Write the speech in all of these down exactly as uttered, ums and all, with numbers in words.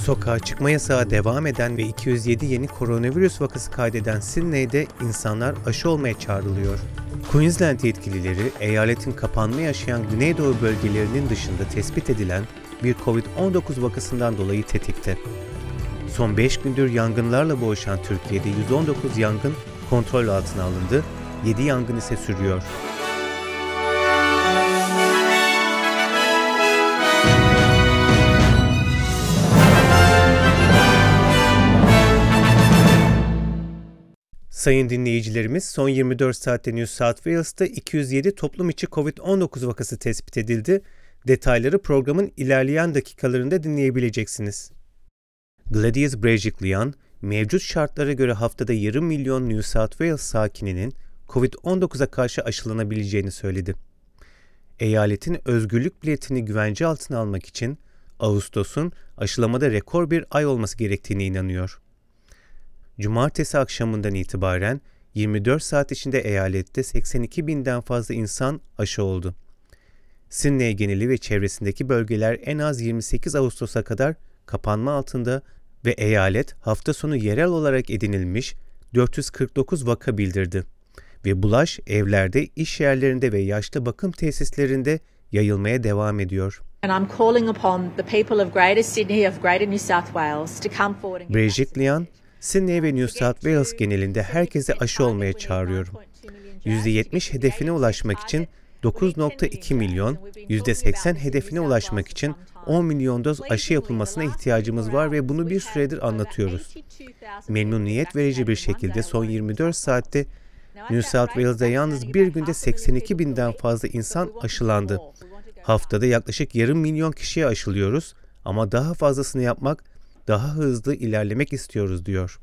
Sokağa çıkma yasağı devam eden ve iki yüz yedi yeni koronavirüs vakası kaydeden Sydney'de insanlar aşı olmaya çağrılıyor. Queensland yetkilileri, eyaletin kapanma yaşayan Güneydoğu bölgelerinin dışında tespit edilen bir kovid on dokuz vakasından dolayı tetikte. Son beş gündür yangınlarla boğuşan Türkiye'de yüz on dokuz yangın kontrol altına alındı, yedi yangın ise sürüyor. Sayın dinleyicilerimiz, son yirmi dört saatte New South Wales'ta iki yüz yedi toplum içi kovid on dokuz vakası tespit edildi. Detayları programın ilerleyen dakikalarında dinleyebileceksiniz. Gladys Berejiklian, mevcut şartlara göre haftada yarım milyon New South Wales sakininin kovid on dokuza karşı aşılanabileceğini söyledi. Eyaletin özgürlük biletini güvence altına almak için Ağustos'un aşılamada rekor bir ay olması gerektiğine inanıyor. Cumartesi akşamından itibaren yirmi dört saat içinde eyalette seksen iki binden fazla insan aşı oldu. Sydney geneli ve çevresindeki bölgeler en az yirmi sekiz Ağustos'a kadar kapanma altında ve eyalet hafta sonu yerel olarak edinilmiş dört yüz kırk dokuz vaka bildirdi ve bulaş evlerde, iş yerlerinde ve yaşlı bakım tesislerinde yayılmaya devam ediyor. Berejiklian, Sydney ve New South Wales genelinde herkese aşı olmaya çağırıyorum. yüzde yetmiş hedefine ulaşmak için dokuz virgül iki milyon, yüzde seksen hedefine ulaşmak için on milyon doz aşı yapılmasına ihtiyacımız var ve bunu bir süredir anlatıyoruz. Memnuniyet verici bir şekilde son yirmi dört saatte New South Wales'da yalnız bir günde seksen iki binden fazla insan aşılandı. Haftada yaklaşık yarım milyon kişiye aşılıyoruz ama daha fazlasını yapmak, daha hızlı ilerlemek istiyoruz, diyor.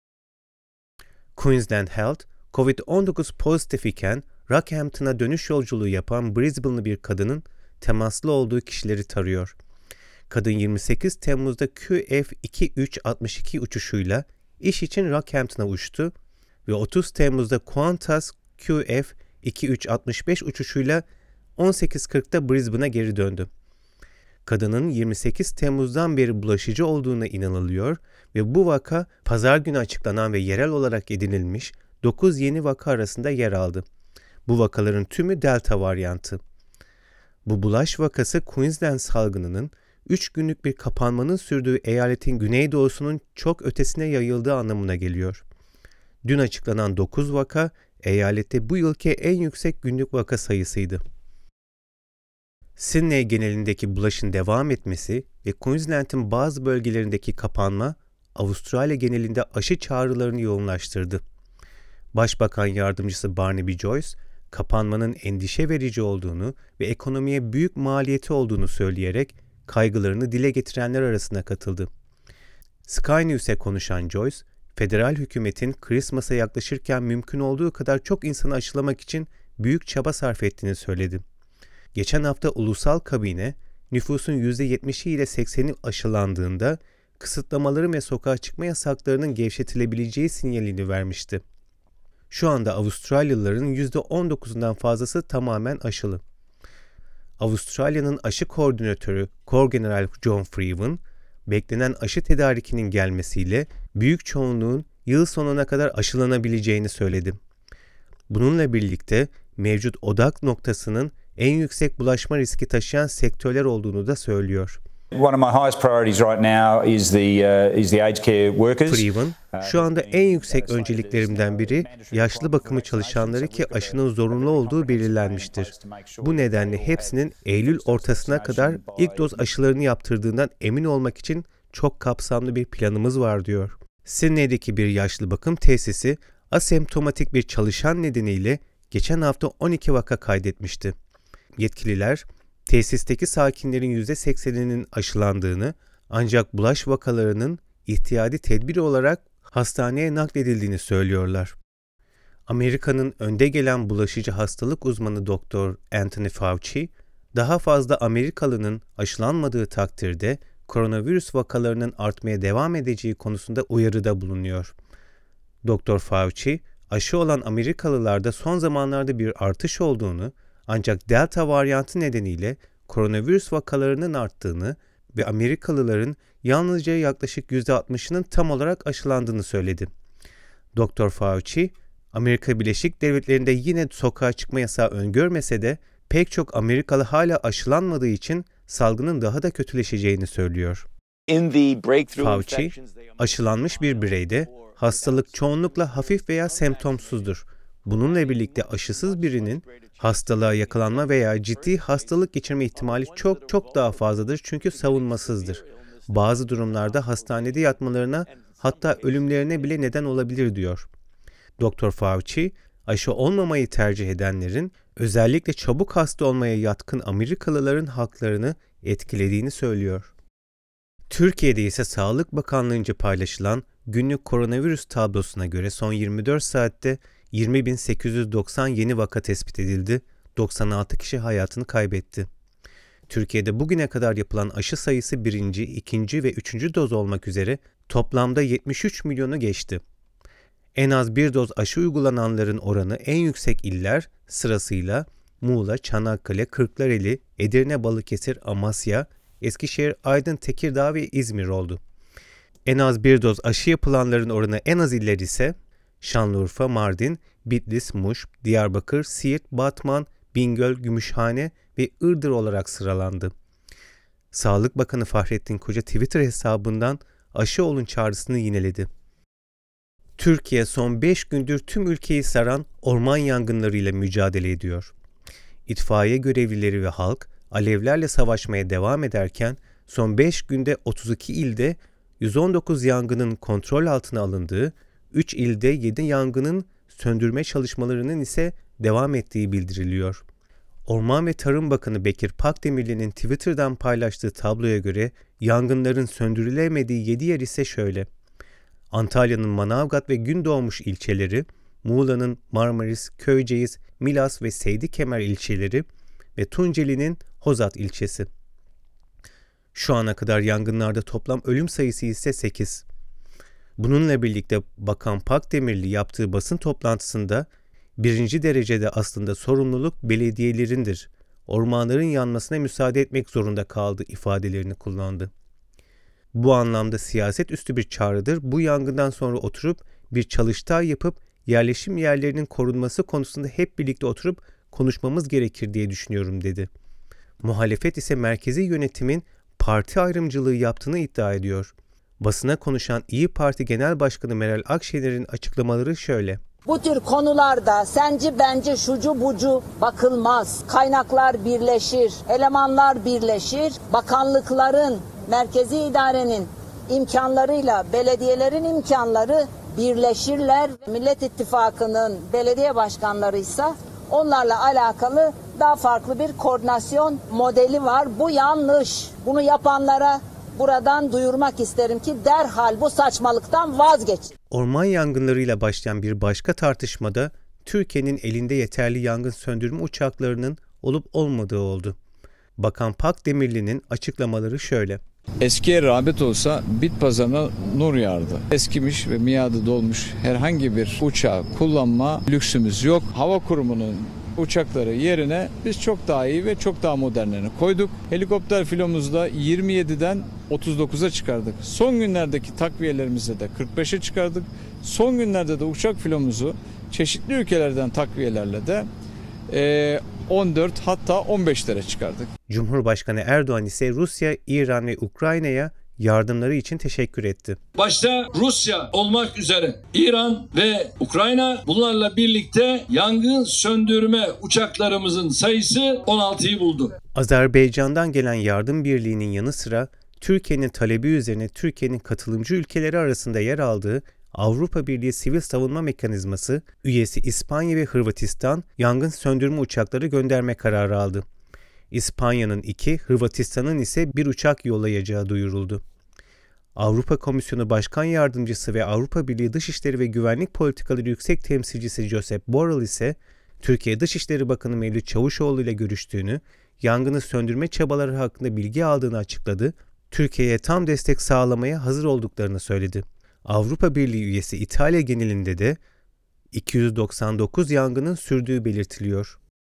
Queensland Health, kovid on dokuz pozitif iken Rockhampton'a dönüş yolculuğu yapan Brisbane'lı bir kadının temaslı olduğu kişileri tarıyor. Kadın yirmi sekiz Temmuz'da Q F iki üç altmış iki uçuşuyla iş için Rockhampton'a uçtu ve otuz Temmuz'da Qantas Q F iki üç altmış beş uçuşuyla on sekiz kırkta Brisbane'a geri döndü. Kadının yirmi sekiz Temmuz'dan beri bulaşıcı olduğuna inanılıyor ve bu vaka pazar günü açıklanan ve yerel olarak edinilmiş dokuz yeni vaka arasında yer aldı. Bu vakaların tümü Delta varyantı. Bu bulaş vakası Queensland salgınının üç günlük bir kapanmanın sürdüğü eyaletin güneydoğusunun çok ötesine yayıldığı anlamına geliyor. Dün açıklanan dokuz vaka eyalette bu yılki en yüksek günlük vaka sayısıydı. Sydney genelindeki bulaşın devam etmesi ve Queensland'in bazı bölgelerindeki kapanma, Avustralya genelinde aşı çağrılarını yoğunlaştırdı. Başbakan Yardımcısı Barnaby Joyce, kapanmanın endişe verici olduğunu ve ekonomiye büyük maliyeti olduğunu söyleyerek kaygılarını dile getirenler arasına katıldı. Sky News'e konuşan Joyce, federal hükümetin Christmas'a yaklaşırken mümkün olduğu kadar çok insanı aşılamak için büyük çaba sarf ettiğini söyledi. Geçen hafta ulusal kabine, nüfusun yüzde yetmişi ile sekseni aşılandığında kısıtlamaların ve sokağa çıkma yasaklarının gevşetilebileceği sinyalini vermişti. Şu anda Avustralyalıların yüzde on dokuzundan fazlası tamamen aşılı. Avustralya'nın aşı koordinatörü Kor-General John Freeman, beklenen aşı tedarikinin gelmesiyle büyük çoğunluğun yıl sonuna kadar aşılanabileceğini söyledi. Bununla birlikte mevcut odak noktasının en yüksek bulaşma riski taşıyan sektörler olduğunu da söylüyor. One of my highest priorities right now is the uh, is the aged care workers. Freeman, şu anda en yüksek önceliklerimden biri yaşlı bakımı çalışanları ki aşının zorunlu olduğu belirlenmiştir. Bu nedenle hepsinin Eylül ortasına kadar ilk doz aşılarını yaptırdığından emin olmak için çok kapsamlı bir planımız var, diyor. Sydney'deki bir yaşlı bakım tesisi asemptomatik bir çalışan nedeniyle geçen hafta on iki vaka kaydetmişti. Yetkililer, tesisteki sakinlerin yüzde sekseninin aşılandığını ancak bulaş vakalarının ihtiyadi tedbir olarak hastaneye nakledildiğini söylüyorlar. Amerika'nın önde gelen bulaşıcı hastalık uzmanı Doktor Anthony Fauci, daha fazla Amerikalının aşılanmadığı takdirde koronavirüs vakalarının artmaya devam edeceği konusunda uyarıda bulunuyor. Doktor Fauci, aşı olan Amerikalılarda son zamanlarda bir artış olduğunu, ancak Delta varyantı nedeniyle koronavirüs vakalarının arttığını ve Amerikalıların yalnızca yaklaşık yüzde altmışının tam olarak aşılandığını söyledi. Doktor Fauci, Amerika Birleşik Devletleri'nde yine sokağa çıkma yasağı öngörmese de pek çok Amerikalı hala aşılanmadığı için salgının daha da kötüleşeceğini söylüyor. Fauci, aşılanmış bir bireyde hastalık çoğunlukla hafif veya semptomsuzdur. Bununla birlikte aşısız birinin hastalığa yakalanma veya ciddi hastalık geçirme ihtimali çok çok daha fazladır çünkü savunmasızdır. Bazı durumlarda hastanede yatmalarına hatta ölümlerine bile neden olabilir diyor. Doktor Fauci, aşı olmamayı tercih edenlerin özellikle çabuk hasta olmaya yatkın Amerikalıların haklarını etkilediğini söylüyor. Türkiye'de ise Sağlık Bakanlığı'nca paylaşılan günlük koronavirüs tablosuna göre son yirmi dört saatte yirmi bin sekiz yüz doksan yeni vaka tespit edildi, doksan altı kişi hayatını kaybetti. Türkiye'de bugüne kadar yapılan aşı sayısı birinci, ikinci ve üçüncü doz olmak üzere toplamda yetmiş üç milyonu geçti. En az bir doz aşı uygulananların oranı en yüksek iller sırasıyla Muğla, Çanakkale, Kırklareli, Edirne, Balıkesir, Amasya, Eskişehir, Aydın, Tekirdağ ve İzmir oldu. En az bir doz aşı yapılanların oranı en az iller ise Şanlıurfa, Mardin, Bitlis, Muş, Diyarbakır, Siirt, Batman, Bingöl, Gümüşhane ve Iğdır olarak sıralandı. Sağlık Bakanı Fahrettin Koca Twitter hesabından aşı olun çağrısını yineledi. Türkiye son beş gündür tüm ülkeyi saran orman yangınlarıyla mücadele ediyor. İtfaiye görevlileri ve halk alevlerle savaşmaya devam ederken son beş günde otuz iki ilde yüz on dokuz yangının kontrol altına alındığı, üç ilde yedi yangının söndürme çalışmalarının ise devam ettiği bildiriliyor. Orman ve Tarım Bakanı Bekir Pakdemirli'nin Twitter'dan paylaştığı tabloya göre yangınların söndürülemediği yedi yer ise şöyle: Antalya'nın Manavgat ve Gündoğmuş ilçeleri, Muğla'nın Marmaris, Köyceğiz, Milas ve Seydikemer ilçeleri ve Tunceli'nin Hozat ilçesi. Şu ana kadar yangınlarda toplam ölüm sayısı ise sekiz. Bununla birlikte Bakan Pakdemirli yaptığı basın toplantısında birinci derecede aslında sorumluluk belediyelerindir, ormanların yanmasına müsaade etmek zorunda kaldı ifadelerini kullandı. Bu anlamda siyaset üstü bir çağrıdır. Bu yangından sonra oturup bir çalıştay yapıp yerleşim yerlerinin korunması konusunda hep birlikte oturup konuşmamız gerekir diye düşünüyorum dedi. Muhalefet ise merkezi yönetimin parti ayrımcılığı yaptığını iddia ediyor. Basına konuşan İyi Parti Genel Başkanı Meral Akşener'in açıklamaları şöyle: Bu tür konularda senci bence şucu bucu bakılmaz. Kaynaklar birleşir, elemanlar birleşir, bakanlıkların, merkezi idarenin imkanlarıyla belediyelerin imkanları birleşirler. Millet İttifakı'nın belediye başkanları ise onlarla alakalı daha farklı bir koordinasyon modeli var. Bu yanlış. Bunu yapanlara buradan duyurmak isterim ki derhal bu saçmalıktan vazgeçin. Orman yangınlarıyla başlayan bir başka tartışmada Türkiye'nin elinde yeterli yangın söndürme uçaklarının olup olmadığı oldu. Bakan Pakdemirli'nin açıklamaları şöyle: Eskiye rağbet olsa bit pazarına nur yağardı. Eskimiş ve miadı dolmuş herhangi bir uçağı kullanma lüksümüz yok. Hava Kurumu'nun uçakları yerine biz çok daha iyi ve çok daha modernlerini koyduk. Helikopter filomuzda yirmi yediden otuz dokuza çıkardık. Son günlerdeki takviyelerimizde de kırk beşe çıkardık. Son günlerde de uçak filomuzu çeşitli ülkelerden takviyelerle de e, on dört hatta on beşlere çıkardık. Cumhurbaşkanı Erdoğan ise Rusya, İran ve Ukrayna'ya yardımları için teşekkür etti. Başta Rusya olmak üzere İran ve Ukrayna, bunlarla birlikte yangın söndürme uçaklarımızın sayısı on altıyı buldu. Azerbaycan'dan gelen yardım birliğinin yanı sıra Türkiye'nin talebi üzerine Türkiye'nin katılımcı ülkeleri arasında yer aldığı Avrupa Birliği Sivil Savunma Mekanizması üyesi İspanya ve Hırvatistan yangın söndürme uçakları gönderme kararı aldı. İspanya'nın iki, Hırvatistan'ın ise bir uçak yollayacağı duyuruldu. Avrupa Komisyonu Başkan Yardımcısı ve Avrupa Birliği Dışişleri ve Güvenlik Politikaları Yüksek Temsilcisi Josep Borrell ise Türkiye Dışişleri Bakanı Mevlüt Çavuşoğlu ile görüştüğünü, yangını söndürme çabaları hakkında bilgi aldığını açıkladı, Türkiye'ye tam destek sağlamaya hazır olduklarını söyledi. Avrupa Birliği üyesi İtalya genelinde de iki yüz doksan dokuz yangının sürdüğü belirtiliyor.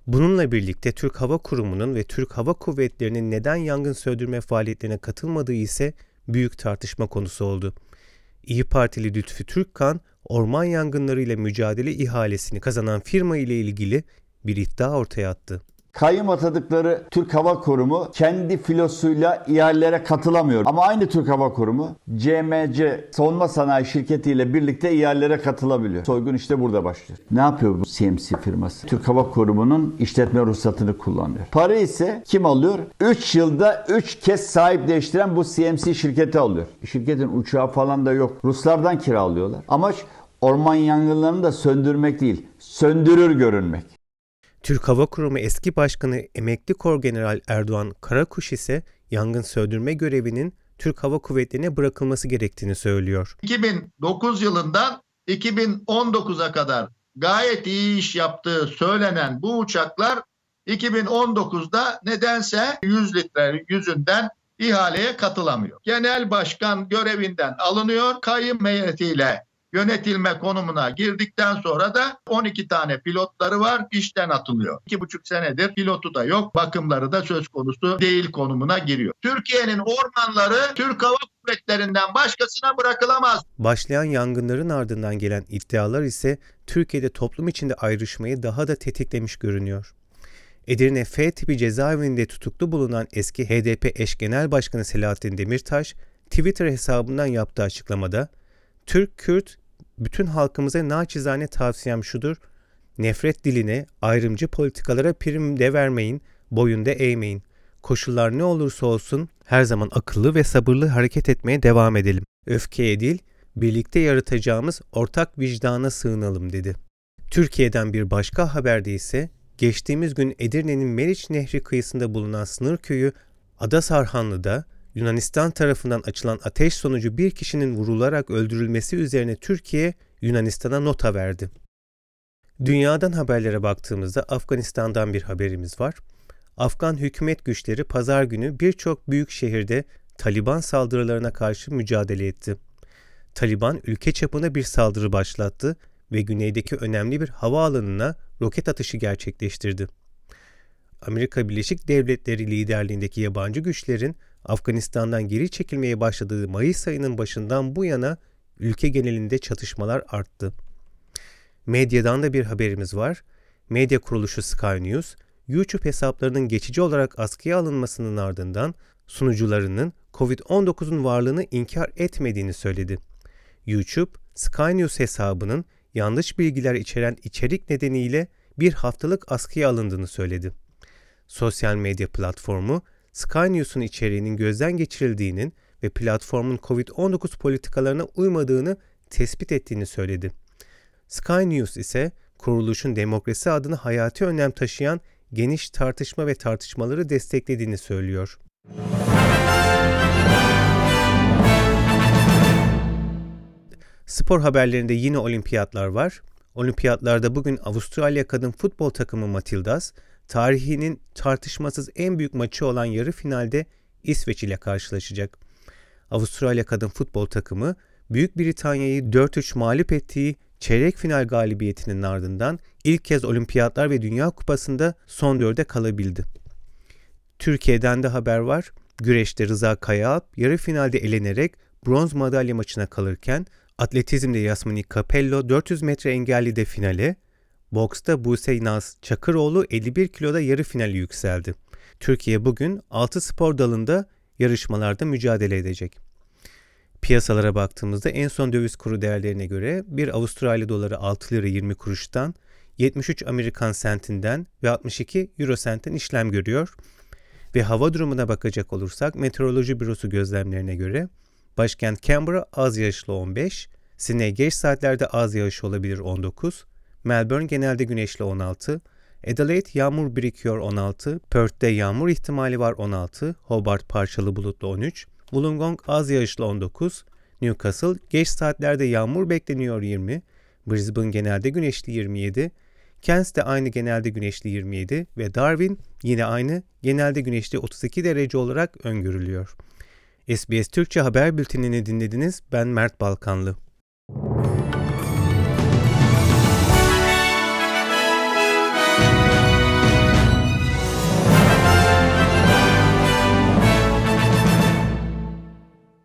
Bununla birlikte Türk Hava Kurumu'nun ve Türk Hava Kuvvetleri'nin neden yangın söndürme faaliyetlerine katılmadığı ise büyük tartışma konusu oldu. İYİ Partili Lütfü Türkkan, orman yangınlarıyla mücadele ihalesini kazanan firma ile ilgili bir iddia ortaya attı. Kayyum atadıkları Türk Hava Kurumu kendi filosuyla ihalelere katılamıyor. Ama aynı Türk Hava Kurumu C M C Savunma Sanayi Şirketi ile birlikte ihalelere katılabiliyor. Soygun işte burada başlıyor. Ne yapıyor bu C M C firması? Türk Hava Kurumu'nun işletme ruhsatını kullanıyor. Para ise kim alıyor? üç yılda üç kez sahip değiştiren bu C M C şirketi alıyor. Şirketin uçağı falan da yok. Ruslardan kiralıyorlar. Amaç orman yangınlarını da söndürmek değil, söndürür görünmek. Türk Hava Kurumu eski başkanı emekli Korgeneral Erdoğan Karakuş ise yangın söndürme görevinin Türk Hava Kuvvetleri'ne bırakılması gerektiğini söylüyor. iki bin dokuz yılından iki bin on dokuza kadar gayet iyi iş yaptığı söylenen bu uçaklar iki bin on dokuzda nedense yüz litre yüzünden ihaleye katılamıyor. Genel başkan görevinden alınıyor, kayyum heyetiyle yönetilme konumuna girdikten sonra da on iki tane pilotları var, işten atılıyor. iki buçuk senedir pilotu da yok, bakımları da söz konusu değil konumuna giriyor. Türkiye'nin ormanları Türk Hava Kuvvetleri'nden başkasına bırakılamaz. Başlayan yangınların ardından gelen iddialar ise Türkiye'de toplum içinde ayrışmayı daha da tetiklemiş görünüyor. Edirne F tipi cezaevinde tutuklu bulunan eski H D P eş genel başkanı Selahattin Demirtaş, Twitter hesabından yaptığı açıklamada, Türk-Kürt, bütün halkımıza naçizane tavsiyem şudur, nefret diline, ayrımcı politikalara prim de vermeyin, boyun da eğmeyin. Koşullar ne olursa olsun her zaman akıllı ve sabırlı hareket etmeye devam edelim. Öfkeye değil, birlikte yaratacağımız ortak vicdana sığınalım dedi. Türkiye'den bir başka haberde ise, geçtiğimiz gün Edirne'nin Meriç Nehri kıyısında bulunan sınır köyü Adasarhanlı'da, Yunanistan tarafından açılan ateş sonucu bir kişinin vurularak öldürülmesi üzerine Türkiye, Yunanistan'a nota verdi. Dünyadan haberlere baktığımızda Afganistan'dan bir haberimiz var. Afgan hükümet güçleri pazar günü birçok büyük şehirde Taliban saldırılarına karşı mücadele etti. Taliban ülke çapında bir saldırı başlattı ve güneydeki önemli bir havaalanına roket atışı gerçekleştirdi. Amerika Birleşik Devletleri liderliğindeki yabancı güçlerin Afganistan'dan geri çekilmeye başladığı Mayıs ayının başından bu yana ülke genelinde çatışmalar arttı. Medyadan da bir haberimiz var. Medya kuruluşu Sky News, YouTube hesaplarının geçici olarak askıya alınmasının ardından sunucularının kovid on dokuzun varlığını inkar etmediğini söyledi. YouTube, Sky News hesabının yanlış bilgiler içeren içerik nedeniyle bir haftalık askıya alındığını söyledi. Sosyal medya platformu, Sky News'un içeriğinin gözden geçirildiğinin ve platformun kovid on dokuz politikalarına uymadığını tespit ettiğini söyledi. Sky News ise kuruluşun demokrasi adına hayati önem taşıyan geniş tartışma ve tartışmaları desteklediğini söylüyor. Spor haberlerinde yine olimpiyatlar var. Olimpiyatlarda bugün Avustralya kadın futbol takımı Matildas, tarihinin tartışmasız en büyük maçı olan yarı finalde İsveç ile karşılaşacak. Avustralya kadın futbol takımı Büyük Britanya'yı dört üç mağlup ettiği çeyrek final galibiyetinin ardından ilk kez Olimpiyatlar ve Dünya Kupası'nda son dörde kalabildi. Türkiye'den de haber var. Güreşte Rıza Kayaalp yarı finalde elenerek bronz madalya maçına kalırken atletizmde Yasmini Capello dört yüz metre engelli de finale, boksta Buse Naz Çakıroğlu elli bir kiloda yarı finali yükseldi. Türkiye bugün altı spor dalında yarışmalarda mücadele edecek. Piyasalara baktığımızda en son döviz kuru değerlerine göre bir Avustralya doları altı lira yirmi kuruştan, yetmiş üç Amerikan sentinden ve altmış iki Euro sentten işlem görüyor. Ve hava durumuna bakacak olursak Meteoroloji Bürosu gözlemlerine göre başkent Canberra az yağışlı on beş, Sydney geç saatlerde az yağış olabilir on dokuz, Melbourne genelde güneşli on altı, Adelaide yağmur birikiyor on altı, Perth'te yağmur ihtimali var on altı, Hobart parçalı bulutlu on üç, Wollongong az yağışlı on dokuz, Newcastle geç saatlerde yağmur bekleniyor yirmi, Brisbane genelde güneşli yirmi yedi, Cairns de aynı genelde güneşli yirmi yedi ve Darwin yine aynı genelde güneşli otuz iki derece olarak öngörülüyor. S B S Türkçe haber bültenini dinlediniz. Ben Mert Balkanlı.